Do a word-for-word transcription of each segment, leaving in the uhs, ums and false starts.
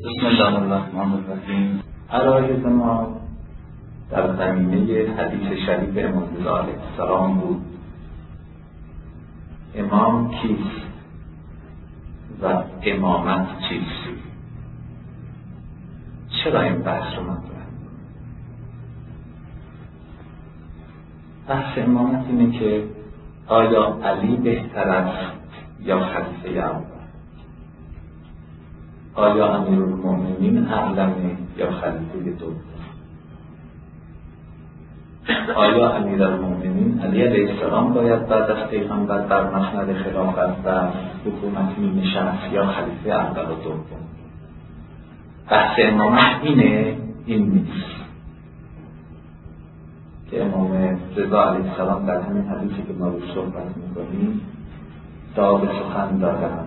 بسم الله الرحمن الرحیم. عرایض ما در زمینه حدیث شریف امام رضا علیه السلام بود. امام کیست و امامت چیست؟ چرا این بحث رو مطرح کنیم؟ بحث امامت اینه که آیا علی بهتر است یا خلیفه اول؟ آیا امیرالمؤمنین اعلمه یا خلیفه دوم؟ آیا امیرالمؤمنین علی علیه السلام باید بعد از پیغمبر بر مسند خلافت و حکومت می نشست یا خلیفه اول و دوم؟ بحث امامت اینه، این نیست که امام رضا علیه السلام در همین حدیثی که ما روش صحبت میکنیم داد سخن دادن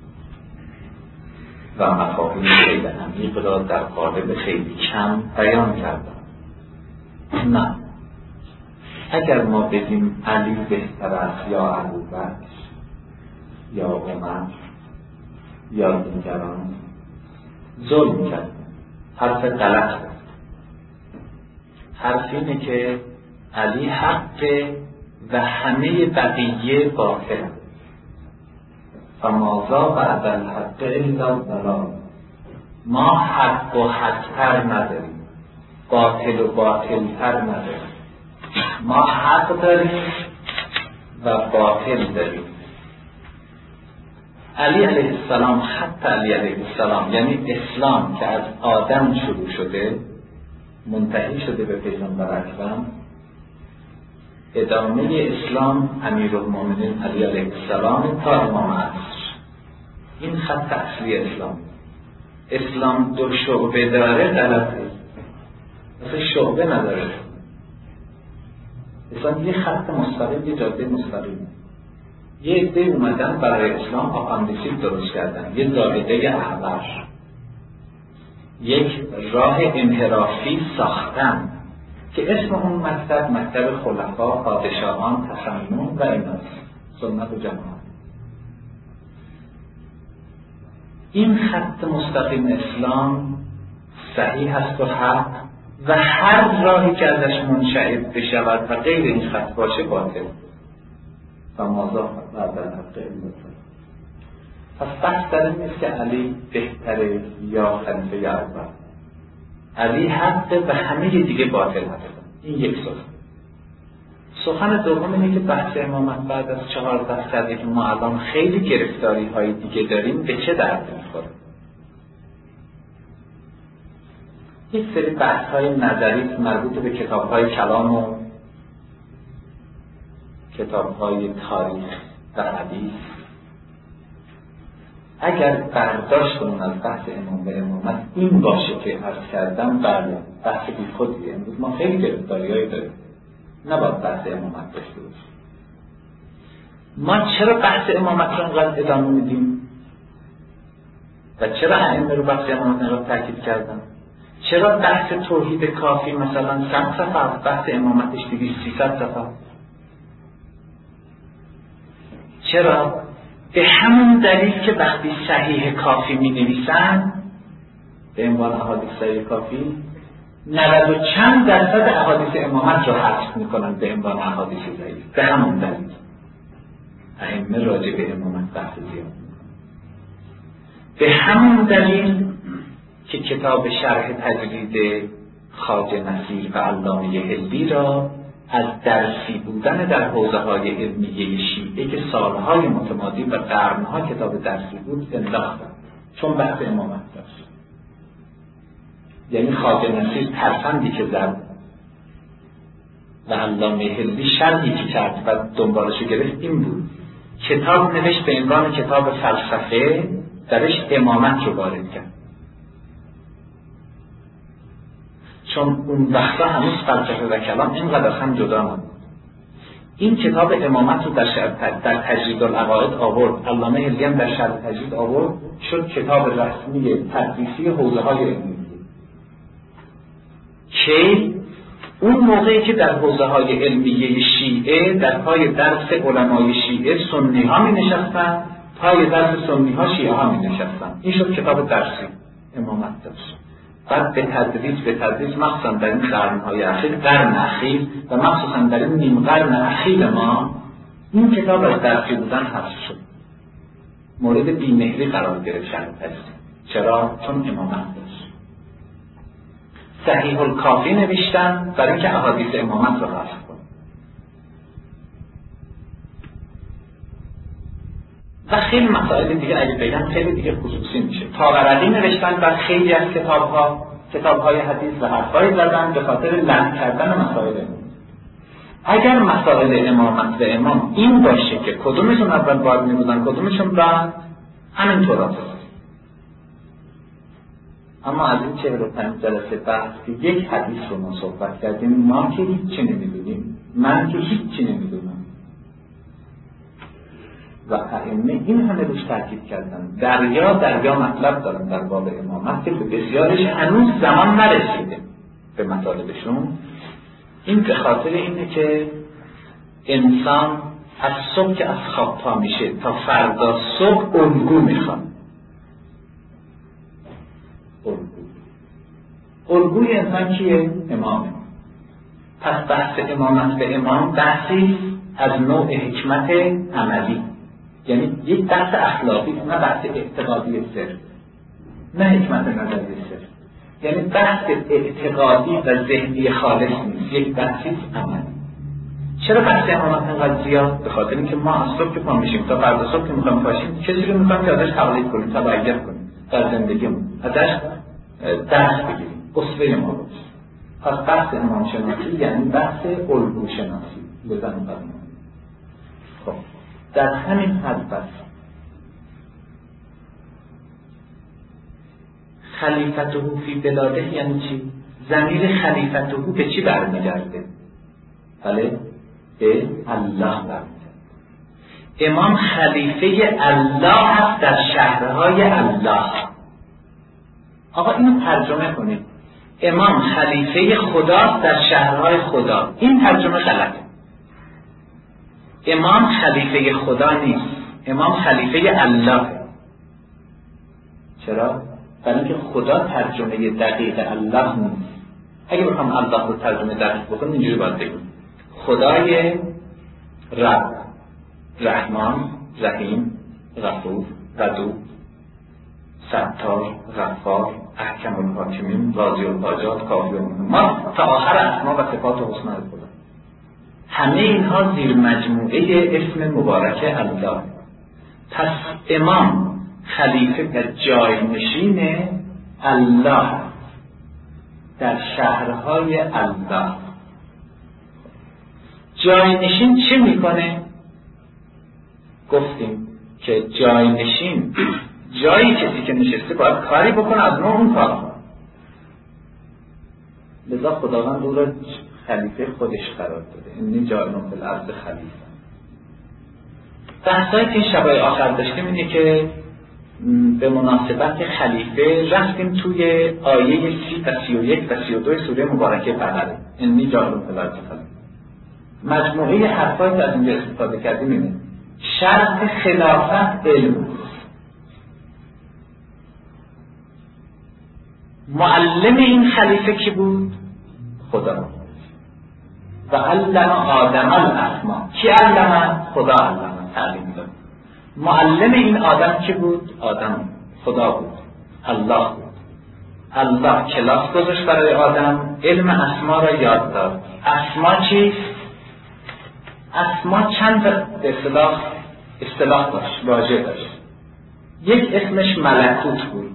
و مفاهیم خیلی عمیق را در قالب خیلی کم بیان کردن. نه، اگر ما بگیم علی بهتر است یا ابوبکر یا عمر یا دیگران، ظلم کردن، حرف غلط. حرف اینه که علی حق و همه بقیه باطل، فماذا بعد الحق الا الضلال. ما حق و حق‌تر نداریم، باطل و باطل‌تر نداریم. ما حق داریم و باطل داریم. علی علیه السلام، خط علی علیه السلام یعنی اسلام که از آدم شروع شده منتهی شده به پیغمبر اکرم، ادامه اسلام امیرالمؤمنین علی علیه السلام تا امام عصر. این خط اصلی اسلام. اسلام دو شعبه داره غلطه، اصلا شعبه نداره. اسلام یه خط مستقیم، یه جاده مستقیم. یه عده اومدن برای اسلام آپاندیسیت درست کردن، یه زائده احور، یک راه انحرافی ساختن که اسم اون مکتب مکتب خلفا، پادشاهان، تسنن و ایناست، سنت و جماعت. این خط مستقیم اسلام صحیح هست و حق، و هر راهی که ازش منشعب بشود و غیر این خط باشه باطل. و ماذا بعد الحق الا الضلال. پس بحث در این نیست که علی بهتره یا خلیفه اول. علی حق و همه دیگه باطل هست. این یک سخن. سخن دوم اینه که بحث امامت بعد از چهارده سده که ما الان خیلی گرفتاری های دیگه داریم به چه درد میخوره؟ یک سری بحث های نظری مربوط به کتاب های کلام و کتاب های تاریخ و حدیث، اگر برداشت کنون از بحث امام و امامت این باشه که عرض کردم، بله بحث بی خودیه. امروز ما خیلی گرفتاری هایی داریم، نباید بحث امامت داشته باشیم. ما چرا بحث امامت رو انقدر ادامه میدیم و چرا ائمه رو بحث امامت رو تاکید کردن؟ چرا بحث توحید کافی مثلا صد صفحه، بحث امامتش دویست سیصد صفحه؟ چرا؟ به همون دلیل که وقتی صحیح کافی می نویسن به عنوان احادیث صحیح کافی، نود و چند درصد احادیث امامت رو حذف میکنن به عنوان احادیث ضعیف. به همون دلیل ائمه راجع به امامت بحث زیاد میکنن. به همون دلیل که کتاب شرح تجرید خواجه نصیر و علامه حلی را از درسی بودن در حوزه های علمیه شیعه که سالهای متمادی و قرنها کتاب درسی بود انداختن، چون بحث امامت داشت. یعنی خواجه نصیر ترفندی که زد و علامه حلی شرحی که کرد و دنبالشو گرفت این بود: کتاب نوشت به عنوان کتاب فلسفه، درش امامت رو وارد کرد، چون اون وقتا هنوز فلسفه و کلام اینقدر از هم جدا نبود. این کتاب امامت رو در شرح در تجرید العقاید آورد، علامه حلی هم در شرح تجرید آورد، شد کتاب رسمی تدریسی حوزه های علمی. که اون موقعی که در حوزه های علمیه شیعه در پای درس علمای شیعه سنی ها می نشستن، پای درس سنی ها شیعه ها می نشستن، این شد کتاب درسی. امامت داشت. بعد به تدریج به تدریج مخصوصا در این قرنهای اخیر، قرن اخیر و مخصوصا در این نیم قرن اخیر ما، این کتاب از درسی بودن حذف شد، مورد بیمهری قرار گرفت شرح تجزیه. چرا؟ چون امامت داشت. صحیح الکافی نوشتن برای اینکه احادیث امامت را حذف کنن. و خیلی مسائل دیگه اگه بگم خیلی دیگه خصوصی میشه. طاقرقی نوشتن بر خیلی از کتاب‌ها، کتاب‌های حدیث و حرفای زدن به خاطر لغو کردن مسائل. اگر مسائل امامت و امام این باشه که کدومشون اول باید می‌بودن کدومشون بعد، همینطور است. اما از این چهل و پنج جلسه بحث که یک حدیث رو ما صحبت کردیم، ما که هیچی نمی‌دونیم، من که هیچی نمی‌دونم و ائمه این همه روش تاکید کردن، دریا دریا مطلب دارن در باب امامت که به بسیارش هنوز زمان نرسیده به مطالبشون. این به خاطر اینه که انسان از صبح که از خواب پا میشه تا فردا صبح الگو میخواد. الگو الگوی انسان کیه؟ امامه. پس بحث امامت به امام بحثی از نوع حکمت عملی، یعنی یک بحث اخلاقی، نه بحث اعتقادی صرف، نه حکمت نظری صرف، یعنی بحث اعتقادی و ذهنی خالص نیست، یک بحثی عملی. چرا بحث امامت انقدر زیاد؟ به خاطر اینکه ما از صبح که پا میشیم تا فردا صبح که میخوایم پاشیم کسی رو میخوایم که ازش تقلید کنیم، تبعیت کنیم در زندگیمون، ازش درس بگیریم، اسوه ما باشه. پس بحث امام شناسی یعنی بحث الگو شناسی بزن برمون. خب در همین حد بس خلیفته فی بلاده یعنی چی؟ ضمیر خلیفته به چی برمیگرده؟ بله به الله برمیگرده. امام خلیفه الله هست در شهرهای الله. آقا اینو ترجمه کنید، امام خلیفه خداست در شهرهای خدا. این ترجمه غلطه. امام خلیفه خدا نیست، امام خلیفه الله. چرا؟ برای اینکه خدا ترجمه دقیق الله نیست. اگه بخوام الله رو ترجمه دقیق بکنم اینجوری باید بگم خدای رب، رحمان، رحیم، غفور، ودود، ستار، غفار، احکم الحاکمین، راضی الحاجات، کافی المهمات تا آخر اسما و صفات حسنا خدا. همه اینها زیر مجموعه اسم مبارک الله. پس امام خلیفه و جاینشین الله در شهرهای الله. جاینشین چه میکنه؟ گفتیم که جاینشین جایی کسی که نشسته باید کاری بکنه از نوع اون کار. لذا خداوند او را خلیفه خودش قرار داده. اینی جایلون فی الارض خلیفه. بحثایی که این شبای آخر داشتیم اینه که به مناسبت خلیفه رفتیم توی آیه سی و سی و یک و سی و دو سوره مبارکه بقره. اینی جایلون فی الارض خلیفه. مجموعه حرفایی که از اینجا استفاده کردیم اینه: شرط خلافت علم. معلم این خلیفه کی بود؟ خدا. و علم آدم الاسما. کی علم؟ خدا علم، تعلیم داد. معلم این آدم کی بود؟ آدم. خدا بود، الله بود. الله کلاس گذاشت برای آدم، علم اسما را یاد داد. اسما چیست؟ اسما چند اصطلاح اصطلاح داشت، واژه داشت. یک اسمش ملکوت بود،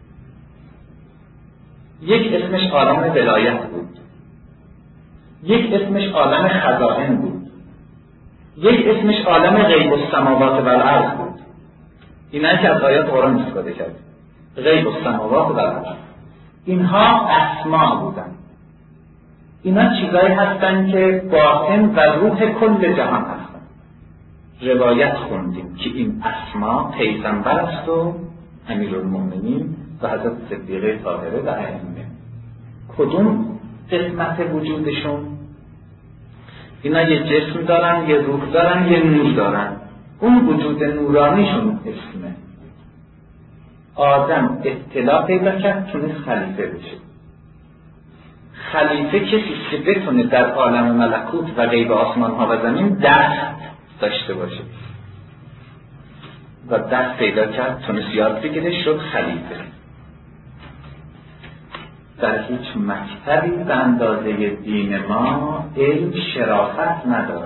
یک اسمش عالم ولایت بود، یک اسمش عالم خزائن بود، یک اسمش عالم غیب السماوات و الارض بود. اینا که از آیات قرآن استفاده کرد، غیب السماوات و الارض. اینها اسما بودن. اینا چیزایی هستن که باطن و روح کل جهان هستن. روایت خوندیم که این اسما پیغمبر است و امیرالمؤمنین و حضرت صدیقه طاهره و ائمه. کدوم قسمت وجودشون؟ اینا یه جسم دارن، یه روح دارن، یه نور دارن. اون وجود نورانیشون اسمه. آدم اطلاع پیدا کرد تونست خلیفه بشه. خلیفه کسی که بتونه در عالم ملکوت و غیب آسمان ها و زمین دست داشته باشه و دست پیدا کرد، تونست یاد بگیره، شد خلیفه. در هیچ مکتبی به اندازه دین ما علم شرافت نداره.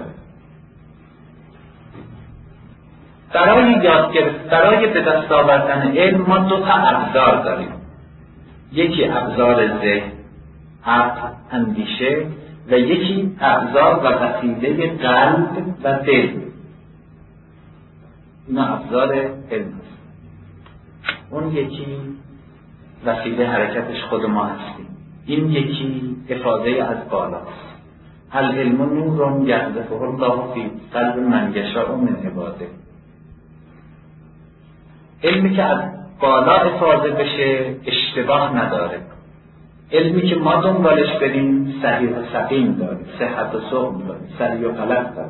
برای یاد گرفت، برای به دست آوردن علم ما دو تا ابزار داریم. یکی ابزار ذهن، عقل، اندیشه، و یکی ابزار و وسیله قلب و دل. اینا ابزار علم هست. اون یکی وسیله حرکتش خود ما هستیم، این یکی افاده از بالاست. العلم نور یقذفه الله فی قلب من یشاء من عباده. علمی که از بالا افاده بشه اشتباه نداره. علمی که ما دنبالش بریم صحیح و سقیم داره، صحت و سقم داره، صحیح و غلط داره.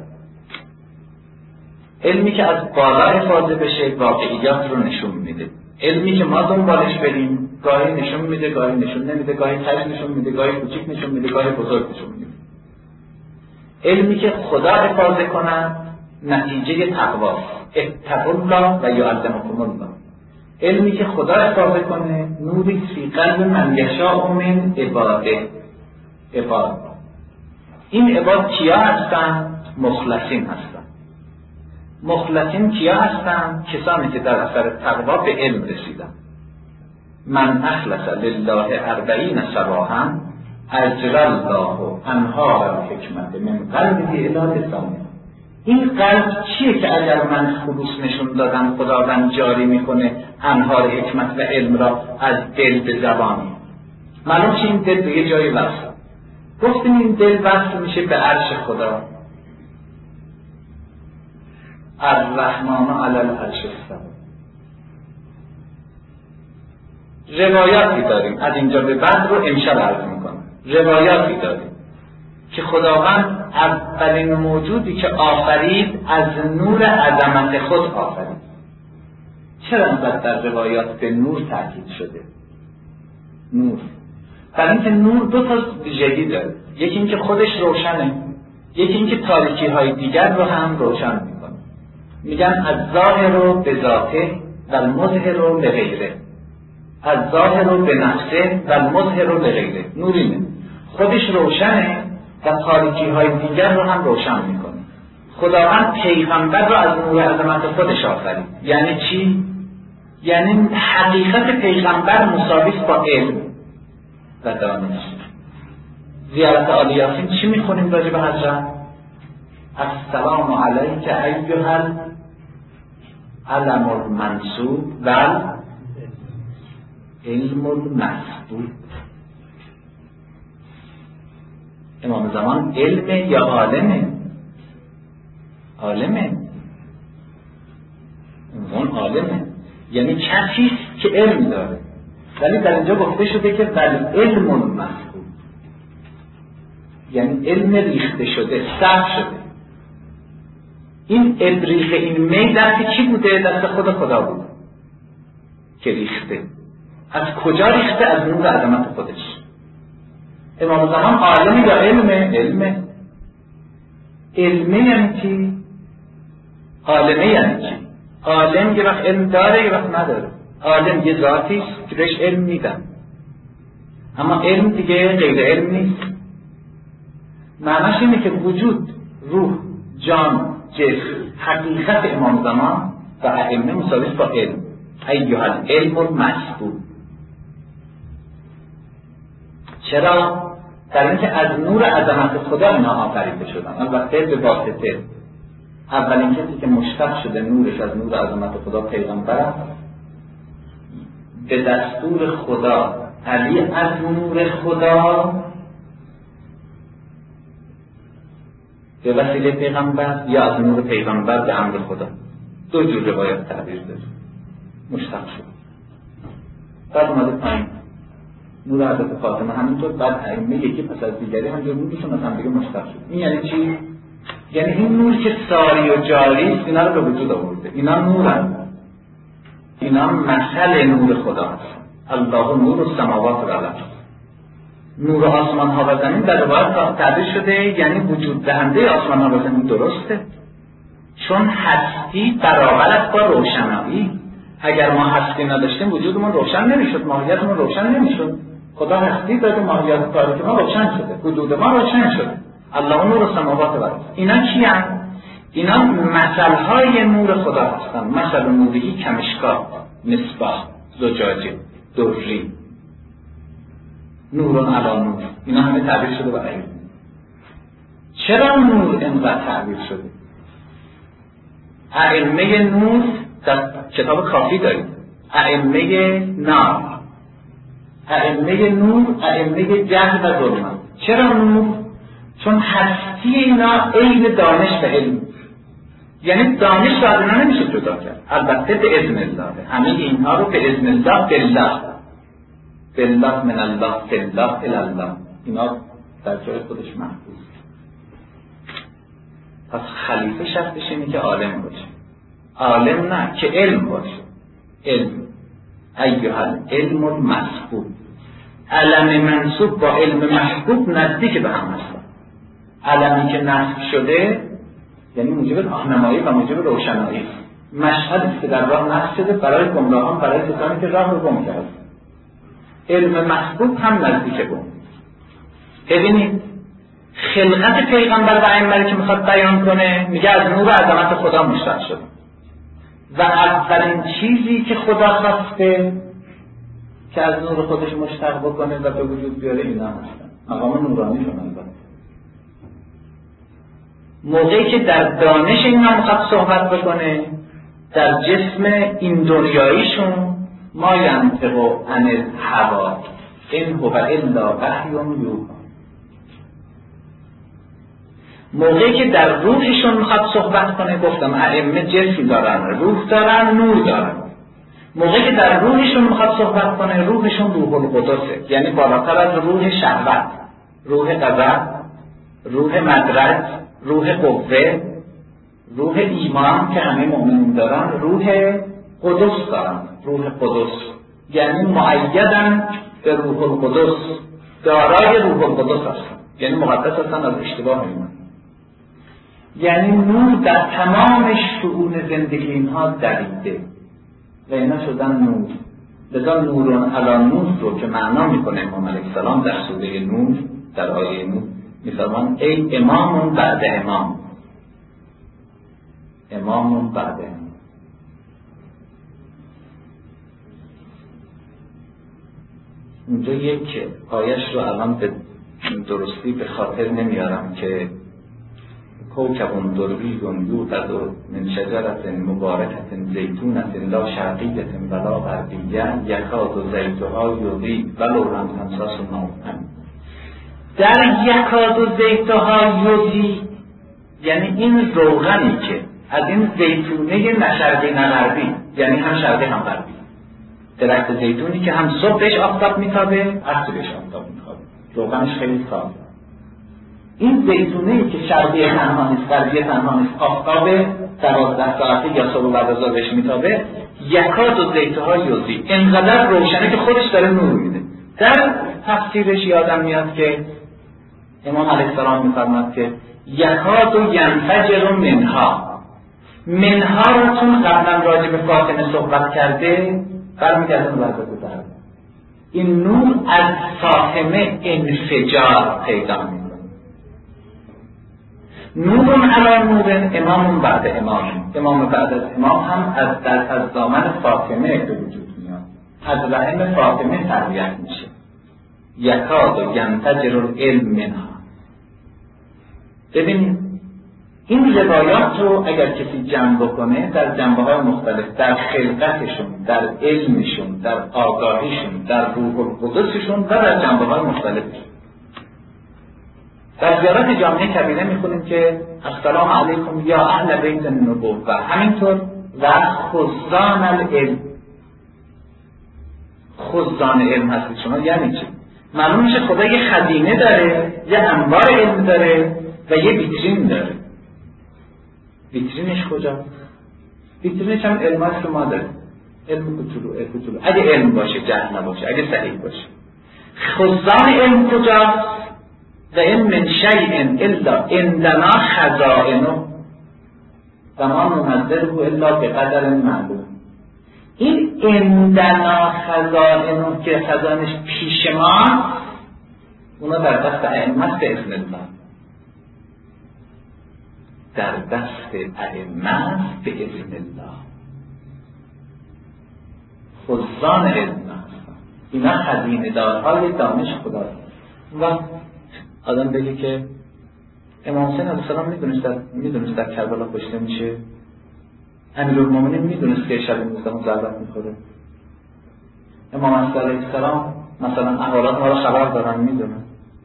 علمی که از بالا افاده بشه واقعیات رو نشون میده. علمی که ما دنبالش بریم گاهی نشون میده، گاهی نشون نمیده، گاهی کج نشون میده، گاهی کوچیک نشون میده، گاهی بزرگ نشون میده. علمی که خدا افاده کنه نتیجه تقواست. اتقوا الله و یعلمکم الله. علمی که خدا افاده کنه نوری فی قلب من یشاء من عباده. عباد، این عباد کیا هستن؟ مخلصین هستن. مخلصین کیا هستن؟ کسانی که در اثر تقوا به علم رسیدن. من اخلص لله اربعین صباحا اجری الله انهار الحکمت من قلبه الی لسانه. این قلب چیه که اگر من خلوص نشون دادم خداوند جاری میکنه انهار حکمت و علم را از دل به زبانی؟ معلوم چه این دل به یه جایی وصل. گفتیم این دل وصل میشه به عرش خدا. الرحمن علی العرش استوی. روایاتی داریم از اینجا به بعد رو امشب عرض میکنم. روایاتی داریم که خداوند اولین موجودی که آفرید از نور عظمت خود آفرید. چرا اینقدر در روایات به نور تاکید شده؟ نور برای اینکه نور دو تا ویژگی داره. یکی اینکه خودش روشنه، یکی اینکه تاریکی های دیگر رو هم روشن میکنه. میگن از ظاهر رو به ذاته و المظهر رو به غیره. از ظاهر رو به نفسه و المظهر رو به غیره. نورینه، خودش روشنه و تاریکی های دیگر رو هم روشن میکنه. خداوند پیغمبر رو از نور عظمت خودش آفرید. یعنی چی؟ یعنی حقیقت پیغمبر مساوی است با علم و دانش. زیارت آل یاسین چی میخونیم راجع به حضرت؟ السلام علیک ایها العلم المنصوب و علم المسبوق. امام زمان علمه یا عالمه؟ عالمه. اون عالمه یعنی کسیست که علم داره، ولی در اینجا گفته شده که بل علم المسبوق، یعنی علم ریخته شده، صرف شده. این ابریق این می دست کی بوده؟ دست خود خدا بود که ریخته. از کجا ریخته؟ از نور عظمت خودش. امام زمان عالمی یا علمه؟ علمه. علمه یعنی چی؟ عالمه یعنی چی؟ عالم یه وقت علم داره یه وقت نداره. عالم یه ذاتیست که بهش علم میدن، اما علم دیگه غیر علم نیست. معناش اینه که وجود، روح، جان، جسم، حقیقت امام زمان و ائمه مساوی با علم. ایها العلم المسبوق. چرا؟ در اینکه از نور عظمت خدا اینا آفریده شدن. البته به واسطه اولین کسی که مشتق شده نورش از نور عظمت خدا پیغمبر، به دستور خدا علی از نور خدا به وسیله پیغمبر یا از نور پیغمبر به امر خدا. دو جور روایت تعبیر داره. مشتق شد بعد اومده پایین نور حضرت فاطمه، همینطور بعد ائمه یکی پس از دیگری هم نورشون از هم دیگه مشتق شد. این یعنی چی؟ یعنی این نور که ساری و جاری است اینا رو به وجود آورده. اینا نورن. اینا مثل نور خدا هست. الله نور السماوات و الارض. نور آسمان ها و زمین در روایت تعبیر شده یعنی وجود دهنده آسمان ها و زمین. درسته، چون هستی برابر است با روشنایی. اگر ما هستی نداشتیم وجودمون روشن نمیشد، ماهیتمون روشن نمیشد. خدا هستی داده، ماهیت تاریک ما روشن شده، وجود ما روشن شده. الله نور السماوات و الارض. اینا چی هستند؟ اینا مثلهای نور خدا هستند. مثل نوری کمشکا، مصباح، زجاجه، دری، نورون علی نور. اینا همه تعبیر شده برای این. چرا نور اینقدر تعبیر شده؟ ائمه نور در کتاب کافی داریم. ائمه نار، ائمه نور، ائمه جهل و ظلمت. چرا نور؟ چون هستی اینا عین دانش و علم، یعنی دانش را اینا نمیشه جدا کرد. البته به اذن الله، همه اینها رو به اذن الله، بالله بالله من الله بالله الی الله، اینا در جای خودش محفوظ. پس خلیفه شرطش اینه که عالم باشه. عالم نه که علم باشه. علم ایها العلم المسبوق. علم منصوب با علم محبوب نزدیک به هم هستن. علمی که نصب شده یعنی موجب راهنمایی و موجب روشنایی. مشهدی که در راه نصب شده برای گمراهان، برای کسانی که راه رو گم کردن. علم محبوب هم نزدیک به اون. ببینید خلقت پیغمبر و ائمه که میخواد بیان کنه میگه از نور و عظمت خدا مشتق شده و اولین چیزی که خدا خواسته که از نور خودش مشتق بکنه و به وجود بیاره اینا هستن. مقام نورانی شما البته. موقعی که در دانش اینا میخواد صحبت بکنه، در جسم این دنیاییشون ما ینطق عن الهوی ان هو الا وحی یوحی. موقعی که در روحشون میخواد صحبت کنه، گفتم ائمه جسم دارن، روح دارن، نور دارن. موقعی که در روحشون میخواد صحبت کنه، روحشون روح القدسه، یعنی بالاتر از روح شهوت، روح غضب، روح مدرج، روح قوه، روح ایمان که همه مؤمنین دارن، روح قدس دارن. روح قدس یعنی مؤیدن به روح القدس، دارای روح القدس هستن، یعنی مقدس هستن از اشتباه ایمان. یعنی نور در تمام شؤون زندگی اینها دریده و اینا شدن نور. لذا نورون علی نور رو که معنا میکنه امام علیه السلام در سوره نور، در آیه نور میفرمان ای امامون بعد امام، امامون بعد امام. اونجا یک آیش رو الان به درستی به خاطر نمیارم که کوکب دروی یوقد من شجرة مبارکة زیتونة لا شرقیة ولا غربیة یکاد زیتها یضیء ولو لم تمسسه نار. در یکاد زیتها یضیء یعنی این روغنی که از این زیتونه نه شرقی نه غربی، یعنی هم شرقی هم غربی، درخت زیتونی که هم صبحش آفتاب میتابه، عصرش آفتاب میتابه، روغنش خیلی صافه. این زیتونه‌ای که شرقی تنها نیست، غربی تنها نیست، آفتاب دوازده ساعته یا صبح بعد از ظهر بهش میتابه، یکاد و زیتها یضیء، اینقدر روشنه که خودش داره نور میده. در تفسیرش یادم میاد که امام علیه السلام میفرماد که یکاد و ینفجر منها. منها رو چون قبلا راجع به فاطمه صحبت کرده برمیگردن وضعیت در این نور از فاطمه انفجار پیدا میکنه. نورون علی نور، امام بعد امام. امام بعد از امام هم از در از دامن فاطمه به وجود میاد، از رحم فاطمه تربیت میشه. یکاد و ینفجر العلم منها. ببینید این روایات رو اگر کسی جمع بکنه در جنبه‌های مختلف، در خلقتشون، در علمشون، در آگاهیشون، در روح القدسشون و در جنبه‌های مختلف. در زیارت جامعه کبیره میخونیم که السلام علیکم یا اهل بیت النبوة، همینطور و خزان العلم. خزان علم هستید شما یعنی چی؟ معلوم میشه خدا یه خزینه داره، یه انبار علم داره و یه ویترین داره. ویترینش کجا؟ ویترینش هم علمات که ما داریم. علم کوچولو کوچولو اگه علم باشه، جهل نباشه، اگه صحیح باشه. خزان علم کجاست؟ و این من شیء الا عندنا خزائنه و ما ننزله الا بقدر معلوم. این عندنا خزائنه که خزانش پیش ما، اونا در دست ائمه به اذن الله، در دست ائمه به اذن الله. خزان علم اینا خزینه دارهای دانش خداست. و آدم بگه که امام حسین علیه السلام میدونست در, میدونست در کربلا کشته میشه، امیرالمومنین میدونست که شب نوزدهم ضربت میخوره، امام عصر علیه السلام مثلا احوالات ما رو خبر دارن، میدونن.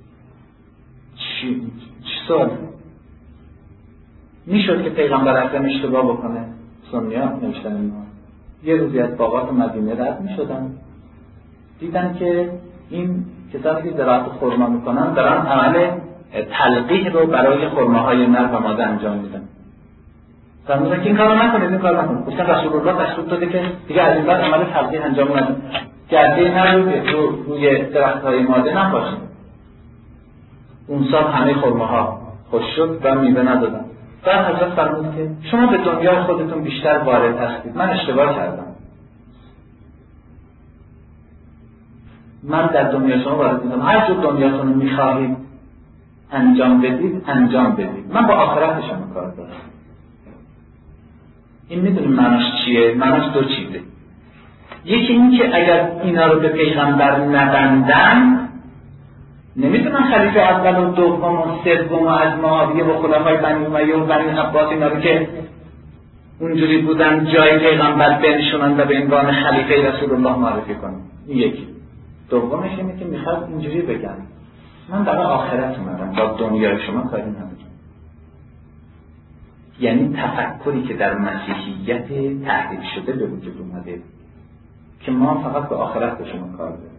چی چی سوال میشد که پیغمبر اکرم اشتباه بکنه؟ سنی‌ها نوشتن اینا یه روزی از باغات مدینه رد میشدن، دیدن که این کسانی که زراعت خرما میکنن دارن عمل تلقیح رو برای خرماهای نر و ماده انجام میدن. فرمودن که این کارو نکنید، این کارو نکنید. گفتن رسول الله دستور داده که دیگه از این بعد عمل تلقیح انجام ندید، گرده نر رو روی درخت‌های ماده نپاشید. اون سال همه خرماها خوش شد و میوه ندادن. بعد حضرت فرمود که شما به دنیای خودتون بیشتر وارد هستید، من اشتباه کردم. من در دنیا شما وارد میشم، هر جور دنیاتون رو میخواهید انجام بدید انجام بدید، من با آخرت شما کار دارم. این میدونیم معناش چیه؟ معناش دو چیزه. یکی این که اگر اینا رو به پیغمبر نبندن، نمیتونن خلیفه اول و دوم و سوم و از معاویه و خلفای بنی امیه و بنی عباس اینا رو که اونجوری بودن جای پیغمبر بنشونن و به عنوان خلیفه رسول الله معرفی کنن. این یکی. دومش اینه که میخواد اینجوری بگن من برای آخرت اومدم، با دنیای شما کاری ندارم. یعنی تفکری که در مسیحیت تحریف شده به وجود اومده که ما فقط به آخرت به شما کار داریم.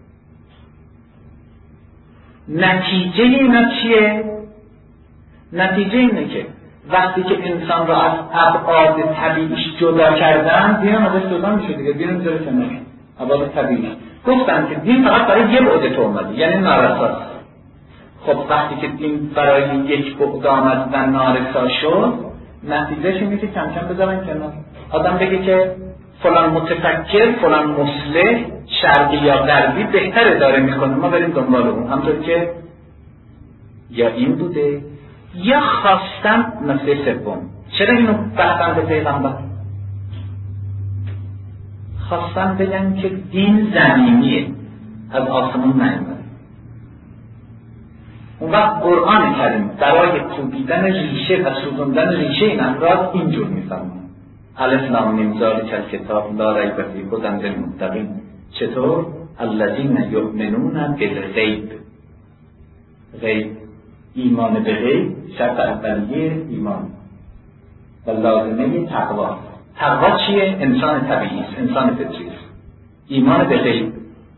نتیجه اینا چیه؟ نتیجه اینه که وقتی که انسان را از ابعاد طبیعیش جدا کردن، دین هم ازش جدا میشه دیگه، دین میذاره کنار ابعاد طبیعیش. گفتن که دین فقط برای یه بعد تو اومده، یعنی نارساست. خب وقتی که دین برای یک بعد آمد و نارسا شد، نتیجهش اینه که کم کم بذارن کنار. آدم بگه که فلان متفکر، فلان مصلح، شرقی یا غربی بهتره داره میکنه، ما بریم دنبال اون. همطور که یا این بوده یا خواستن. نکته سوم، چرا اینو بستن به پیغمبر؟ خواستن بگن که دین زمینیه، از آسمون نیامده. اون وقت قرآن کریم برای کوبیدن ریشه و سوزوندن ریشه این افراد اینجور میفرماید: الف لام میم ذالک الکتاب لا ریب فیه هدی للمتقین. چطور؟ الذین یؤمنون بالغیب. غیب، ایمان به غیب شرط اولیه ایمان و لازمه تقوا. تقوا چیه؟ انسان طبیعی است، انسان فطری است. ایمان به غیب.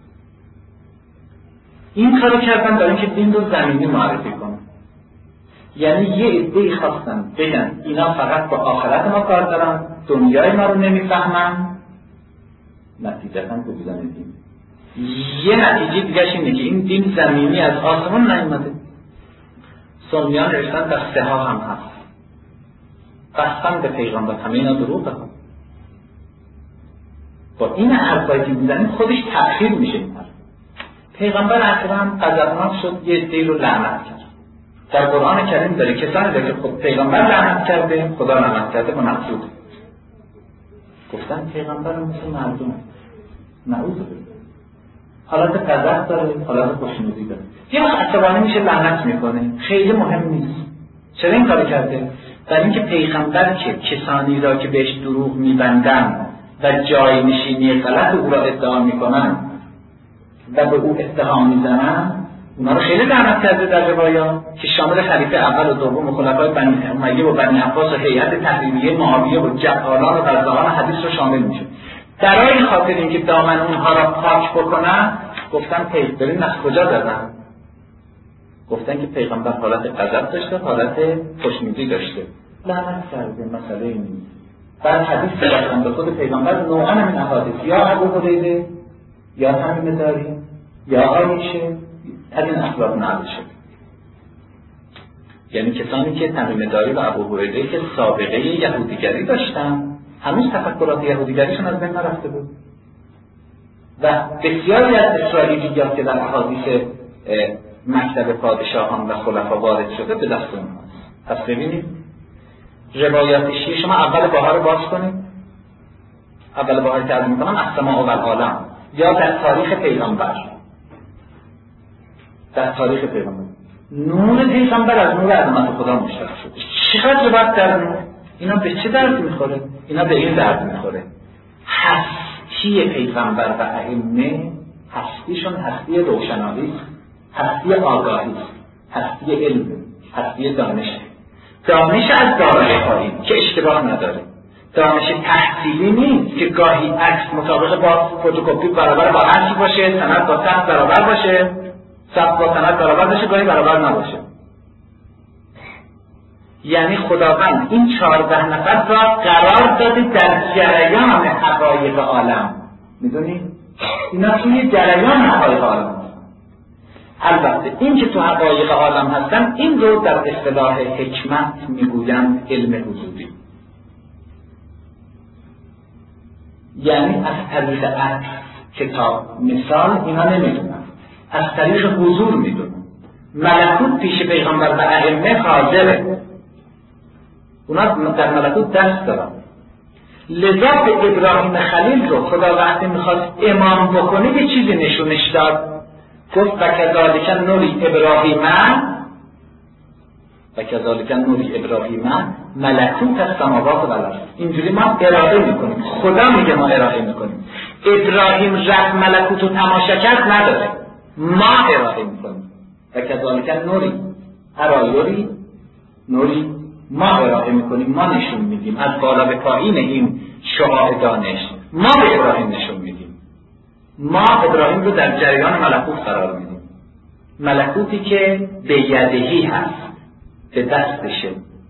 این کارو کردن برای اینکه دین رو زمینی معرفی کنن. یعنی یه عده‌ای خواستن بگن اینا فقط با آخرت ما کار دارن، دنیای ما رو نمیفهمن، نتیجتاً کوبیدن دین. یه نتیجه دیگه اینه که این دین زمینی از آسمان نیامده. سنیان نوشتن در سه ها هم هست، بستن به پیغمبر. همه اینا دروغه. با این حرفایی که میزنیم خودش تأخیر میشه. این حرف پیغمبر اکرم غضبناک شد، یه عده‌ای رو لعنت کرد. در قرآن کریم داره کسانی داره که خود پیغمبر لعنت کرده، خدا لعنت کرده با مقصود. گفتن پیغمبر مثل مردم، نعوذ بالله، حالت غضب داره، حالت خوشنودی داره. یه وقت عصبانی میشه لعنت میکنه، خیلی مهم نیست. چرا این کارو کرده؟ برای اینکه پیغمبر که کسانی را که بهش دروغ میبندن و جای نشینی غلط او را ادعا میکنن و به او اتهام میزنن، اونا رو خیلی لعنت کرده در روایات که شامل خلیفه اول و دوم و خلفای بنی امیه و بنی عباس و هیئت تحریریه معاویه و جعالان و قزاقان حدیث رو شامل میشه. برای خاطر اینکه دامن اونها را پاک بکنن گفتن پیغمبرین از کجا دادن؟ گفتن که پیغمبر حالت غضب داشته، حالت خوشنودی داشته. لعنت کرده، مسئله این نیست. بعد حدیث داشتن به خود پیغمبر نوعا من احادیث، یا ابو هریره یا تمیم داری یا عایشه، از این اسباب نقل شد. یعنی کسانی که تمیم داری و ابو هریره که سابقه یهودیگری داشتن هنوز تفکرات یهودیگریشون از بین نرفته بود و بسیاری از اسرائیلیات که در احادیث مکتب پادشاهان و خلفا وارد شده به دست اونهاست. پس ببینید روایات شیعه، شما اول بهار باز کنید، اول بهار که از میکنم السماء و العالم، یا در تاریخ پیغمبر، در تاریخ پیغمبر نور پیغمبر از نور عظمت خدا مشتق شده. چقدر وقت در نور؟ اینا به چه درد میخوره؟ اینا به این درد میخوره هستی پیغمبر و ائمه، هستیشون هستی روشنایی، هستی آگاهی، هستی علم، هستی دانش. دانش از دارای خواهی که اشتباه نداره، دانش تحصیلی نیست که گاهی عکس مطابق با فتوکپی برابر با عکس باشه، سند با سند برابر باشه، سند با سند برابر باشه، گاهی برابر نباشه. یعنی خداوند این چهارده نفر را قرار داده در جریان حقایق عالم. میدونی؟ اینا توی جریان حقایق عالم هستن. البته این که تو حقایق عالم هستن این رو در اصطلاح حکمت میگویند علم حضوری. یعنی از طریق عکس، کتاب، مثال اینا نمیدونن، از طریق حضور میدونن. ملکوت پیش پیغمبر و ائمه حاضره، اونا در ملکوت دست دارن. لذا به ابراهیم خلیل رو خدا وقتی میخواست امام بکنه یه چیزی نشونش داد، گفت و کذالک نوری ابراهیم و کذالک نوری ابراهیم ملکوت السماوات و الارض. اینجوری ما ارائه میکنیم، خدا میگه ما ارائه میکنیم. ابراهیم رفت ملکوت رو تماشا کرد نداره، ما ارائه میکنیم. و کذالک نوری ارایوری نوری ما ارائه میکنیم، ما نشون میدیم از بالا به پایین این شعاع دانش، ما به ابراهیم نشون میدیم. ما ابراهیم رو در جریان ملکوت قرار میدیم، ملکوتی که به یدهی هست، به دستشه.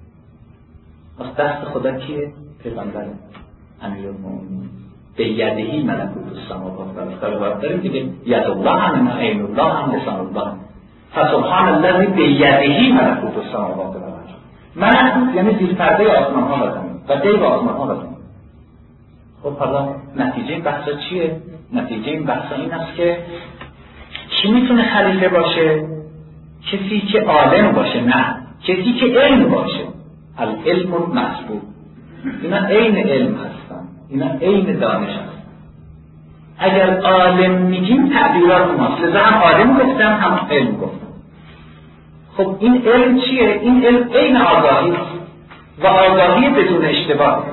از دست خدا کیه؟ پیغمبر امیرالمومنین. به یدهی ملکوت السماوات و الارض. باید داریم دیگه ید الله هم عین الله هم لسان الله. فسبحان الذی به یدهی ملکوت السماوات و الارض. ملکوت یعنی زیر پرده آسمان ها و زمین و غیب آسمان ها و زمین. خب حالا نتیجه این بحثا چیه؟ نتیجه این بحثا این است که کی میتونه خلیفه باشه؟ کسی که عالم باشه، نه کسی که علم باشه. العلم المسبوق. اینا عین علم هستن، اینا عین دانش هستن. اگر عالم میگیم تعبیرات ماست، لذا هم عالم گفتم هم علم گفتم. خب این علم چیه؟ این علم عین آگاهی و آگاهی بدون اشتباه.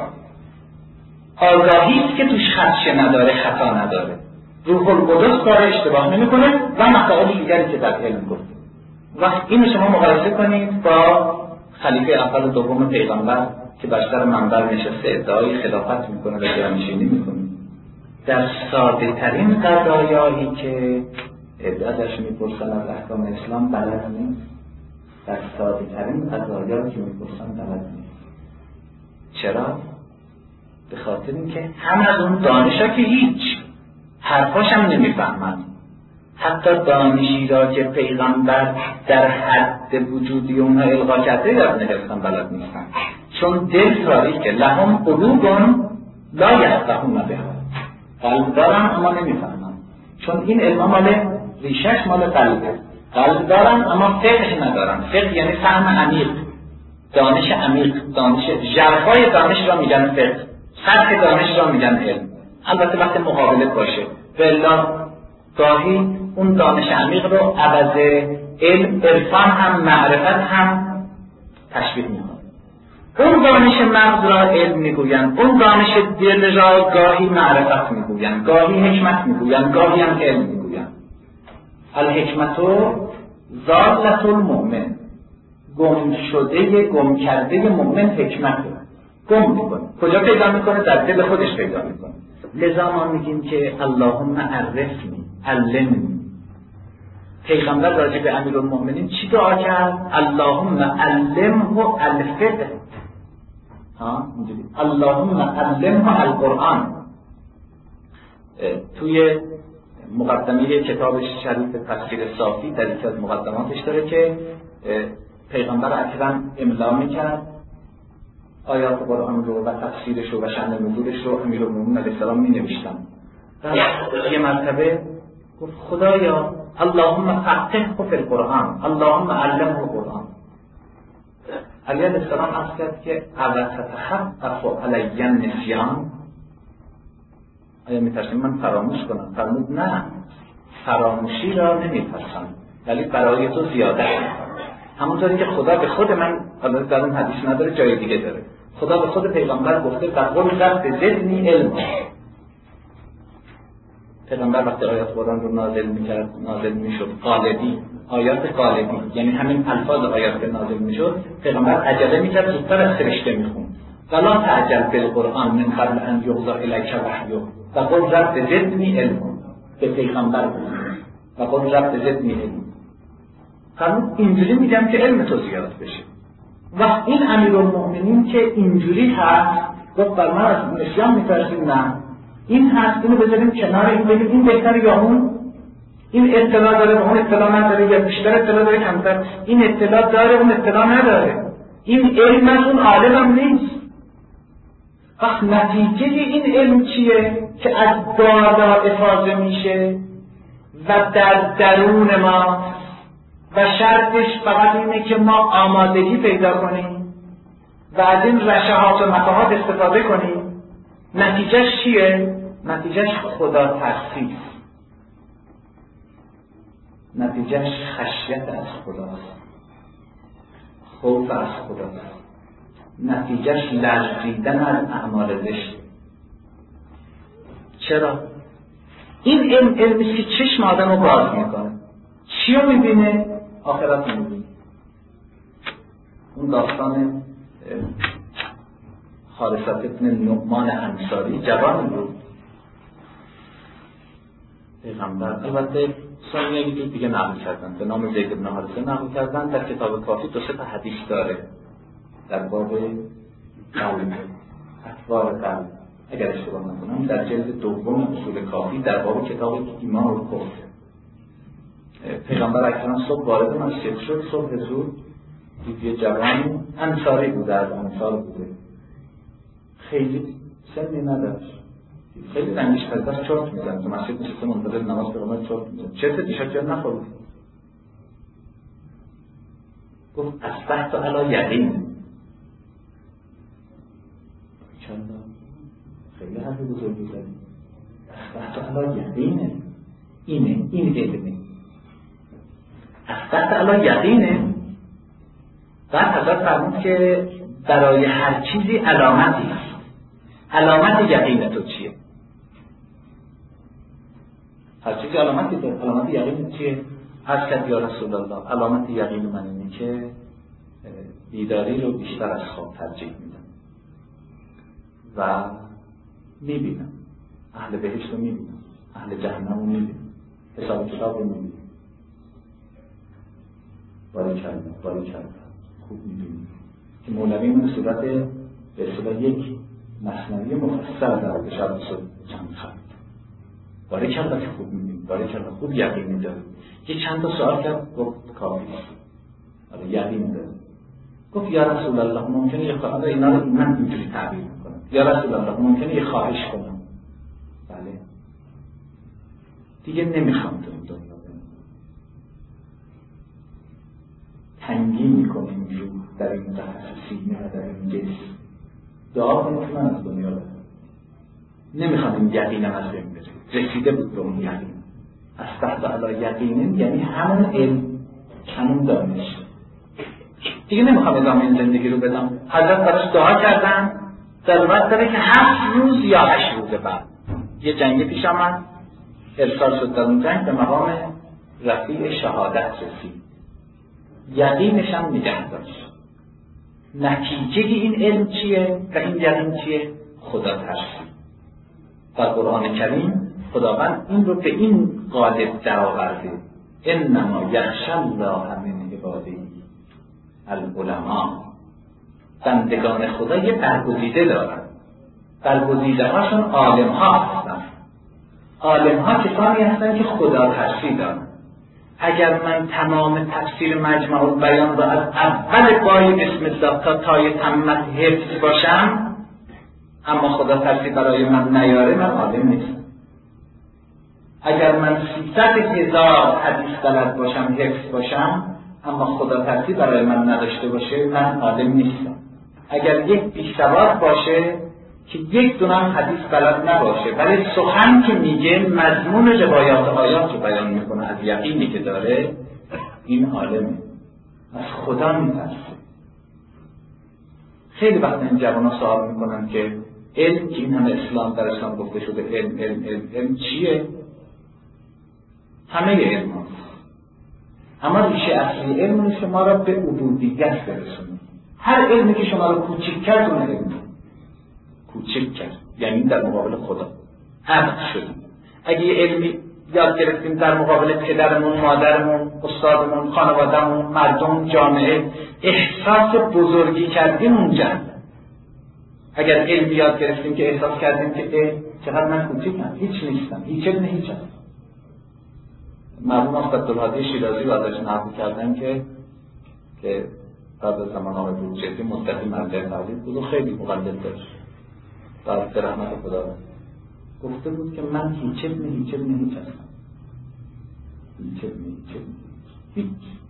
آگاهی است که توش خدشه نداره، خطا نداره. روح القدس کار اشتباه نمیکنه و مسائل دیگری که در علم گفت. وقت اینو شما مقایسه کنید با خلیفه اول و دوم پیغمبر که بر سر منبر نشسته ادعای خلافت میکنه و جانشینی میکنه، در ساده ترین قضایایی که ازش میپرسن از احکام اسلام بلد نیست، در ساده ترین قضایایی که میپرسن بلد نیست. چرا؟ به خاطر اینکه هم از اون دانشا که هیچ حرفاش هم نمیفهمن، حتی دانشی را که پیغمبر در حد وجودی اونها القا کرده یاد نگرفتن بلد نیستن، چون دل تاریکه. لهم قلوب لا یفقهون بها. قلب دارن اما نمیفهمن، چون این علم مال ریشش مال قلبه. قلب دارن اما فقه ندارن. فقه یعنی فهم عمیق، دانش عمیق، دانش ژرفای دانش را میگن فقه، سطح دانش را میگن علم. البته وقتی مقابله باشه، والا گاهی اون دانش عمیق رو عوض علم، عرفان هم معرفت هم تشبیه میکنه. اون دانش مغز را علم میگوین، اون دانش دل را گاهی معرفت میگوین، گاهی حکمت میگوین، گاهی هم علم میگوین. الحکمتو ضالة المؤمن، گم شده، گم کرده مؤمن حکمته، گم میکنه. کجا پیدا میکنه؟ در دل خودش پیدا میکنه. لذا ما میگیم که اللهم عرفنی، علمنی. پیغمبر راجع به امیرالمومنین چی دعا کرد؟ اللهم علمه الفقه. ها اینجوری اللهم علمه القرآن. توی مقدمه کتاب شریف تفسیر صافی در یکی از مقدماتش داره که پیغمبر اکرم املا میکرد آیات قرآن رو و تفسیرش رو و شأن نزولش رو امیرالمومنین علیه السلام می نوشتن. یه مرتبه گفت خدایا اللهم فقهه فی القرآن اللهم علمه القرآن. علی علیه السلام عرض کرد که اول تتخفف علی النسیان، آیا میترسیم من فراموش کنم؟ فرمود نه، فراموشی را نمیپسند ولی برای تو زیاده میکنم. همونطوری که خدا به خود من، حالا در اون حدیث نداره جای دیگه داره، خدا به خود پیغمبر گفته بقول رب زدنی علم. پیغمبر وقتی آیات قرآن رو نازل میکرد نازل میشد قالبی، آیات قالبی یعنی همین الفاظ آیات که نازل میشد پیغمبر عجله میکرد زودتر از فرشته میخوند. ولا تعجل بالقرآن من قبل ان یقضى الیک وحیه وقل رب زدنی علم. به پیغمبر گفت وقل رب زدنی علم. فرمود اینجوری میگم که علم تو زیاد بشه. و این امیرالمؤمنین که اینجوری هست گفت بر من از نسیان میترسیم؟ نه، این هست، اینو بذاریم کنار، این بگیم این بهتر یا اون، این اطلاع داره و اون اطلاع نداره، یا بیشتر اطلاع داره کمتر، این اطلاع داره اون اطلاع نداره، این علم از اون عالم هم نیست. وقت نتیجه این علم چیه؟ که از بالا افاضه میشه و در درون ما و شرطش فقط اینه که ما آمادگی پیدا کنیم و از این رشحات و مقاهات استفاده کنیم. نتیجهش چیه؟ نتیجهش خدا ترسی، نتیجهش خشیت از خداست، خوف از خداست، نتیجهش لرزیدن از اعمال زشت. چرا؟ این علم علمیست که چشم آدم رو باز میکنه. چی رو میبینه؟ آخرت رو میبینه. اون داستان حارثة ابن نعمان انصاری جوان بود، پیغمبر البته سنی یکی دیگه نقل کردن به نام زید بن حارثه نقل کردن. در کتاب کافی دو سه تا حدیث داره در باب قلب، اطوار قلب، اگر اشتباه نکنم در جلد دوم اصول کافی در باب کتاب ایمان و کفر. پیغمبر اکرم صبح وارد مسجد شد، صبح زود دید یه جوانی انصاری بوده، از انصار بوده، خیلی سنی نداشت، خیلی رنگش پردست چرت میزن تو مسجد نشسته منتظر نماز پیغمبر چرت میزن. چرت دیشب جا نخورد. گفت اصبحت علی یقین. چند خیلی حرفی بزرگی زدی. اصبحت علی یقینه، اینه این علمه. اصبحت علی یقینه. بعد حضرت فرمود که برای هر چیزی علامتی است. علامت یقین تو چیه؟ هر چیزی علامتی داره. علامت یقین چیه؟ عرض کرد یا رسول الله علامت یقین من اینه که بیداری رو بیشتر از خواب ترجیح میدم و میبینم اهل بهشت رو میبینم، اهل جهنم رو میبینم، حساب کتاب رو میبینم. باری کرد باری کرد خوب میبینم که مولوی من صورت به اصطلاح یک مثنوی مفصل داره به شرط شد چند خط. باری کرد که خوب میبینم، باری کرد خوب یقینی داره. یه چند تا سوال کرد گفت کافی است، یقین داره. گفت یا رسول الله ممکنه یه خواهش اینا رو من اینجوری تعبیر میکنم، یا رسول الله ممکنه یه خواهش کنم؟ بله. دیگه نمیخوام تو این دنیا بمونم. تنگی میکنیم روح در این متخصصین و در این جسم. دعا کنیم که من از دنیا برم. نمیخوام این یقینم از بین بره. رسیده بود به اون یقین. اصبحت علی یقین یعنی همون علم، همون دانش. دیگه نمیخوام ادامه این زندگی رو بدم. حضرت براش دعا کردن، ضرورت داره که هفت روز یا هشت روز بعد یه جنگی پیش آمد، ارسال شد در اون جنگ، به مقام رفیع شهادت رسید. یقینش هم نگه داشت. نتیجه این علم چیه و این یقین چیه؟ خدا ترسی. در قرآن کریم خداوند این رو به این قالب در آورده: انما یخشی الله من عباده العلماء. بندگان خدا یه برگزیده دارن. برگزیده هاشون عالم ها هستن. عالم ها کسانی هستن که خدا ترسی دارن. اگر من تمام تفسیر مجمع البیان را از اول بای بسم الله تا تای تمت حفظ باشم، اما خدا ترسی برای من نیاره، من عالم نیستم. اگر من سیصد هزار حدیث بلد باشم، حفظ باشم، اما خدا ترسی برای من نداشته باشه، من عالم نیستم. اگر یک بی‌سواد باشه که یک دونه حدیث بلد نباشه ولی سخن که میگه مضمون روایات آیات رو بیان میکنه از یقینی که داره، این عالمه، از خدا میترسه. خیلی وقت این جوان‌ها سوال میکنن که علم که این همه اسلام در اسلام گفته شده علم علم علم علم چیه؟ همه علم هست. اما ریشه اصلی علم شما را به عبودیت برسونه. هر علمی که شما را کوچک کرد اون علم کوچک کرد، یعنی در مقابل خدا عبد شدیم. اگه یه علمی یاد گرفتیم در مقابل پدرمون، مادرمون، استادمون، خانوادهمون، مردم، جامعه، احساس بزرگی کردیم اونجا. اگر علمی یاد گرفتیم که احساس کردیم که اه چقدر من کوچکم، هیچ نیستم، هیچ علم هیچ هست. مرحوم استاد عبدالهادی شیرازی رو ازش نقل کردن که که بعد از زمان آقای بروجردی مدتی منبع تقلید بود و خیلی مقلد داشت. بعد به رحمت خدا گفته بود که من هیچ علم هیچ علم هیچ هستم. هیچ علم هیچ علم هیچ.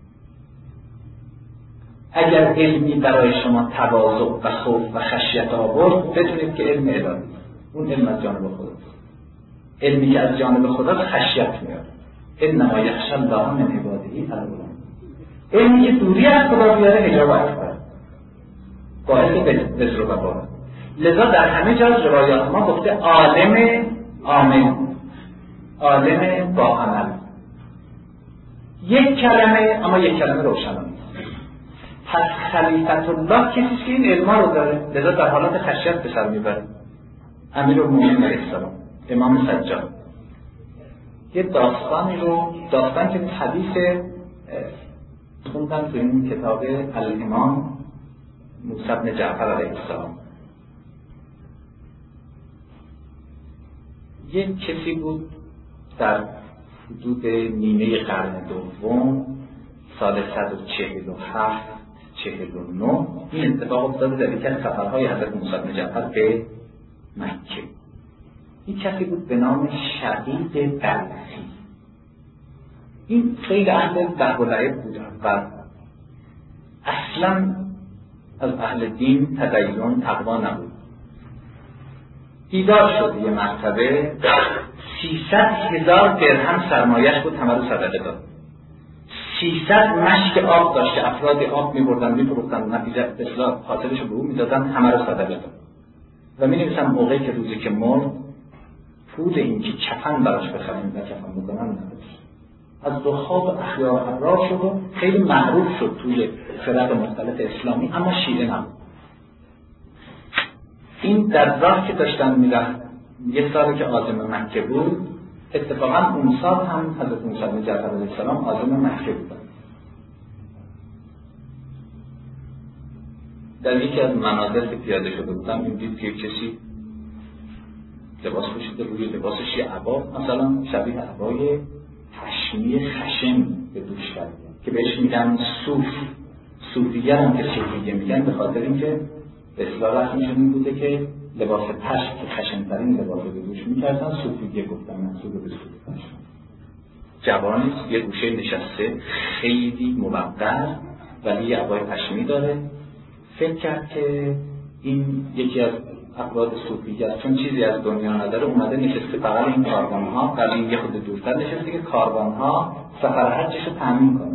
اگر علمی برای شما تواضع و خوف و خشیت آورد، بدونید که علم الهی، اون علم از جانب خداست. علمی که از جانب خداست خشیت میاره. انما یخشی الله من عباده العلماء. علمی که دوری از خدا بیاره حجاب اکبر، باعث وزر و وبال. لذا در همه جا روایات ما گفته عالم عامل، عالم با عمل. یک کلمه اما یک کلمه روشن نیست. پس خلیفت الله کسی که این علما رو داره، لذا در حالت خشیت به سر میبره. امیرالمومنین علیه السلام، امام سجاد، یه داستانی رو داستان که حدیث خوندن تو این کتاب الامام موسی بن جعفر علیه السلام. یک کسی بود در حدود نیمه قرن دوم سال صد و چهل و هفت چهل و نه این اتفاق افتاده در یکی از سفرهای حضرت موسی بن جعفر به مکه. این کسی بود به نام شقیق بلخی. این خیلی اهل لهو و لعب بود و اصلا از اهل دین، تدین، تقوا نبود. بیدار شد یه مرتبه، سیصد هزار درهم سرمایش بود، همه رو صدقه داد. سیصد مشک آب داشت که افراد آب می‌بردن می‌فروختن، نتیجه اصلاح حاصلش رو به او می‌دادن، همه رو صدقه داد. و می‌نویسن موقعی که روزی که مرد پول این که کفن براش بخریم و کفن بکنن نداشت. از دو خواب احیا ابرار شد و خیلی معروف شد توی فرق مختلف اسلامی، اما شیعه نبود. این در راه که داشتن میرفت، یه سالی که عازم مکه بود، اتفاقا اون سال هم حضرت موسی بن جعفر علیه السلام عازم مکه بودن. در یکی از منازل که پیاده شده بودم، این دید که کسی لباس پوشیده، روی لباسش یه عبا مثلا شبیه عبای پشمی خشن به دوش کرده که بهش میگن صوف. صوفیه هم که صوفیه میگن به خاطر اینکه به اصطلاح رسمشون این بوده که لباس پشم که خشن‌ترین لباس به دوش میکردن صوفیه گفتن، منسوب به صوف پشم. جوانی یه گوشه نشسته خیلی موقر ولی یه عبای پشمی داره. فکر کرد که این یکی از افراد صوفیه است، چون چیزی از دنیا نداره، اومده نشسته بغل این کاروان‌ها، ولی این یه خود دورتر نشسته که کاروان‌ها سفر حجش رو تامین کنه.